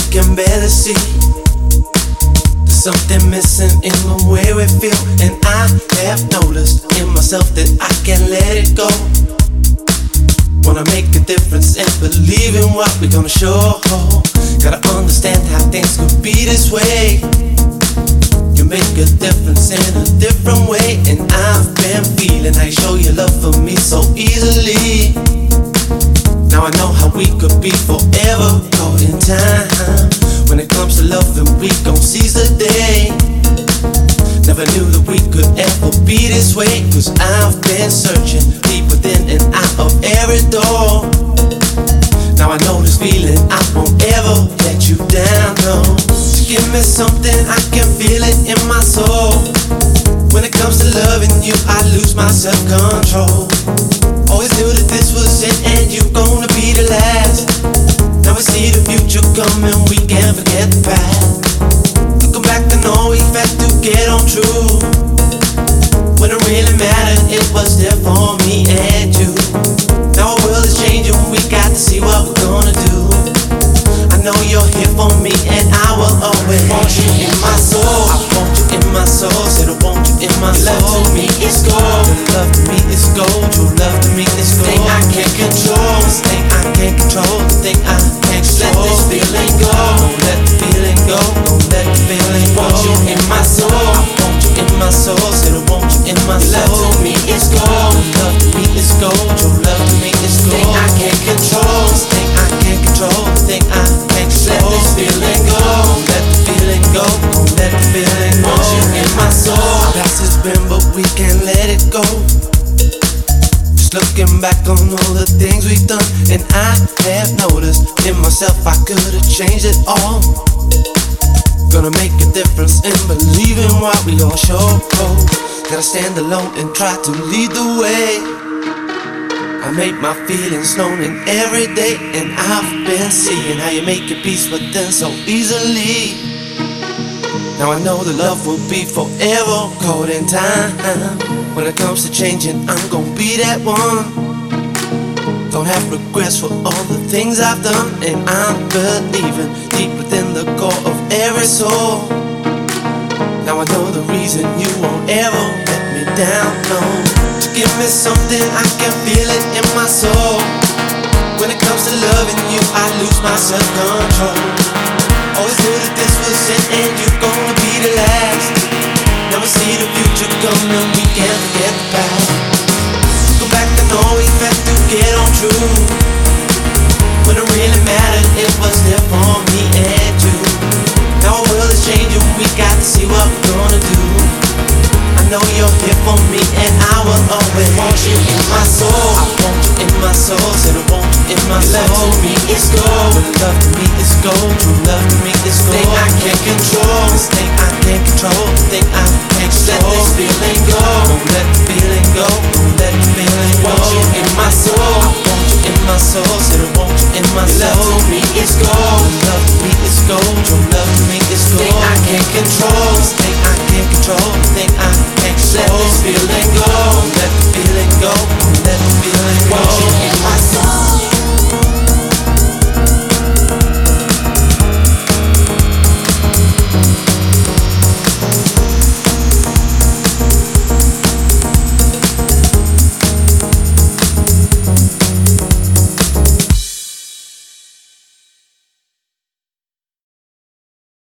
can barely see. There's something missing in the way we feel, and I have noticed in myself that I can't let it go. Wanna make a difference and believe in what we're gonna show. Gotta understand how things could be this way. You make a difference in a different way, and I've been feeling how you show your love for me so easily. Now I know how we could be forever caught in time. When it comes to loving, we gon' seize the day. Never knew that we could ever be this way, 'cause I've been searching deep within and out of every door. Now I know this feeling, I won't ever let you down, no. So give me something, I can feel it in my soul. When it comes to loving you, I lose my self-control. Always knew that this was it and you gonna be the last. Now we see the future coming, we can't forget the past. Looking back to know we've had to get on true. When it really mattered, it was there for me and you. Now our world is changing, we got to see what we're gonna do. I know you're here for me and I will always want you in my soul. I want you in my soul, said I want you in my soul. Love to me is gold, your love to me is gold. Your love to me is gold. Thing I can't control, this thing I can't control, the thing I can't control. Let this feeling go, don't let the feeling go, don't let the feeling go. I want you in my soul, I want you in my soul, said I want you in my soul. Your love to me is gold, your love to me is gold. Your love to me is gold. Thing I can't control, this thing I can't control, the thing I can't control. Let this feeling go, don't let the feeling go, don't let the feeling go. I want you in my soul. Our past has been, but we can't let it go. Just looking back on all the things we've done, and I have noticed in myself I could've changed it all. Gonna make a difference and believe in what we all show. Gotta stand alone and try to lead the way. I make my feelings known in every day, and I've been seeing how you make your peace with them so easily. Now I know the love will be forever caught in time. When it comes to changing, I'm gonna be that one. Don't have regrets for all the things I've done, and I'm believing deep within the core of every soul. Now I know the reason you won't ever let me down, no. To give me something, I can feel it in my soul. When it comes to loving you, I lose my self-control. Always knew that this was it and you're gonna be the last. Now we see the future coming, we can't forget the past. Go back to know we've had to get on true. When it really mattered, it was there for me and you. Now our world is changing, we got to see what we're gonna do. I know you're here for me and I will always want you in my soul. I want you in my soul, said I want you in my soul. Your love to me is gold, your love to me is gold. Your love to me is gold. Thing I can't control, this thing I can't control, the thing I can't control.